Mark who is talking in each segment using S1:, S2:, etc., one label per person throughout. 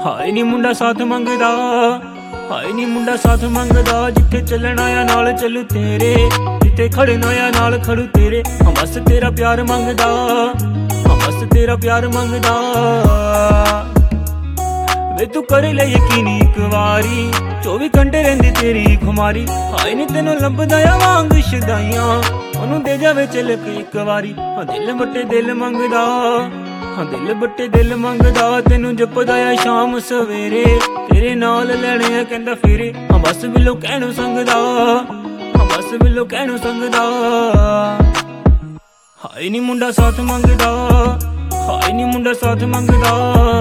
S1: ਹਾਏ ਨੀ ਮੁੰਡਾ ਸਾਥ ਮੰਗਦਾ, ਹਾਏ ਨੀ ਮੁੰਡਾ ਸਾਥ ਮੰਗਦਾ। ਜਿੱਥੇ ਚੱਲਣਾ ਆ ਨਾਲ ਚੱਲੂ ਤੇਰੇ, ਜਿੱਥੇ ਖੜਨਾ ਆ ਨਾਲ ਖੜੂ ਤੇਰੇ। ਹਾਂ ਬਸ ਤੇਰਾ ਪਿਆਰ ਮੰਗਦਾ, ਹਾਂ ਬਸ ਤੇਰਾ ਪਿਆਰ ਮੰਗਦਾ। ਵੇ ਤੂੰ ਕਰ ਲੈ ਯਕੀਨੀ ਇੱਕ ਵਾਰੀ, 24 ਘੰਟੇ ਰਹਿੰਦੀ ਤੇਰੀ ਖੁਮਾਰੀ। ਹਾਏ ਨੀ ਤੈਨੂੰ ਲੱਭਦਾ ਆ ਵਾਂਗ ਸ਼ਦਾਈਆਂ, ਉਹਨੂੰ ਦੇ ਜਾਵੇ ਝਲਕ ਇੱਕ ਵਾਰੀ। ਹਾਂ ਦਿਲ ਬੱਟੇ ਦਿਲ ਮੰਗਦਾ, ਹਾਂ ਦਿਲ ਬੱਟੇ ਦਿਲ ਮੰਗਦਾ। ਤੈਨੂੰ ਜਪਦਾ ਆ ਸ਼ਾਮ ਸਵੇਰੇ, ਤੇਰੇ ਨਾਲ ਲੈਣੇ ਆ ਕਹਿੰਦਾ ਫੇਰੇ। ਹਾਂ ਬਸ ਬਿੱਲੋ ਕਹਿਣੋਂ ਸੰਗਦਾ, ਹਾਂ ਬਸ ਬਿੱਲੋ ਕਹਿਣੋਂ ਸੰਗਦਾ। ਹਾਏ ਨੀ ਮੁੰਡਾ ਸਾਥ ਮੰਗਦਾ, ਹਾਏ ਨੀ ਮੁੰਡਾ ਸਾਥ ਮੰਗਦਾ।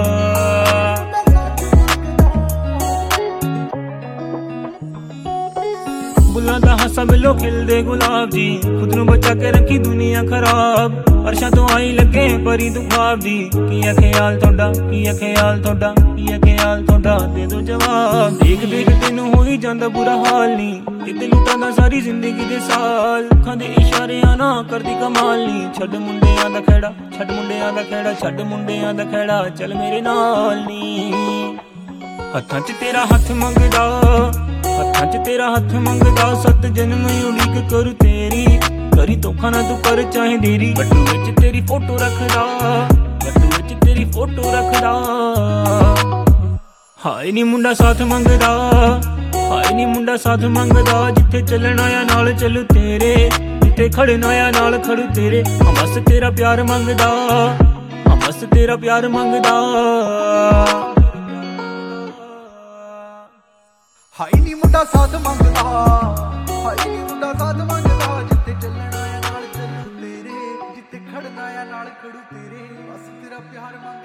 S1: ਬੁੱਲਾਂ ਦਾ ਹਾਸਾ ਬਿੱਲੋ ਖਿਲਦੇ ਗੁਲਾਬ ਜੀ, ਖੁਦ ਨੂੰ ਬਚਾ ਕੇ ਰੱਖੀ ਦੁਨੀਆ ਖਰਾਬ। ਅਰਸ਼ਾਂ ਤੋਂ ਆਈ ਲੱਗੇ ਪਰੀ ਤੂੰ ਖ਼ਵਾਬ ਦੀ। ਕੀ ਆ ਖਿਆਲ ਤੁਹਾਡਾ, ਕੀ ਆ ਖਿਆਲ ਤੁਹਾਡਾ, ਕੀ ਆ ਖਿਆਲ ਤੁਹਾਡਾ, ਦੇ ਦੋ ਜਵਾਬ। ਦੇਖ ਦੇਖ ਤੈਨੂੰ ਹੋ ਹੀ ਜਾਂਦਾ ਬੁਰਾ ਹਾਲ ਨੀ, ਕਿਤੇ ਲੁੱਟਾਂ ਸਾਰੀ ਜ਼ਿੰਦਗੀ ਦੇ ਸਾਲ। ਅੱਖਾਂ ਦੇ ਇਸ਼ਾਰਿਆਂ ਨਾ ਕਰਦੀ ਕਮਾਲ ਨੀ। ਛੱਡ ਮੁੰਡਿਆਂ ਦਾ ਖਹਿੜਾ, ਛੱਡ ਮੁੰਡਿਆਂ ਦਾ ਖਹਿੜਾ, ਛੱਡ ਮੁੰਡਿਆਂ ਦਾ ਖਹਿੜਾ, ਚੱਲ ਮੇਰੇ ਨਾਲ ਨੀ। ਹੱਥਾਂ 'ਚ ਤੇਰਾ ਹੱਥ ਮੰਗਦਾ, ਹੱਥਾਂ 'ਚ ਤੇਰਾ ਹੱਥ ਮੰਗਦਾ। 7 ਜਨਮ ਉਡੀਕ ਕਰੂ ਤੇਰੀ, ਕਰੀ ਧੋਖਾ ਨਾ ਤੂੰ ਕਰ ਚਾਹੇ ਦੇਰੀ। ਗੱਟੂ ਵਿੱਚ ਤੇਰੀ ਫੋਟੋ ਰੱਖਦਾ, ਗੱਟੂ ਵਿੱਚ ਤੇਰੀ ਫੋਟੋ ਰੱਖਦਾ। ਹਾਏ ਨੀ ਮੁੰਡਾ ਸਾਥ ਮੰਗਦਾ, ਹਾਏ ਨੀ ਮੁੰਡਾ ਸਾਥ ਮੰਗਦਾ। ਜਿੱਥੇ ਚੱਲਣਾ ਆ ਨਾਲ ਚੱਲੂ ਤੇਰੇ, ਜਿੱਥੇ ਖੜਨਾ ਆ ਨਾਲ ਖੜੂ ਤੇਰੇ। ਹਾਂ ਬਸ ਤੇਰਾ ਪਿਆਰ ਮੰਗਦਾ, ਹਾਂ ਬਸ ਤੇਰਾ ਪਿਆਰ ਮੰਗਦਾ।
S2: ਹਾਏ ਨੀ ਮੁੰਡਾ ਸਾਥ ਮੰਗਦਾ, ਹਾਏ ਨੀ ਮੁੰਡਾ ਸਾਥ ਮੰਗਦਾ। ਜਿੱਥੇ ਚੱਲਣਾ ਆ ਨਾਲ ਚੱਲੂ ਤੇਰੇ, ਜਿੱਥੇ ਖੜਨਾ ਆ ਨਾਲ ਖੜੂ ਤੇਰੇ। ਬਸ ਤੇਰਾ ਪਿਆਰ ਮੰਗਦਾ।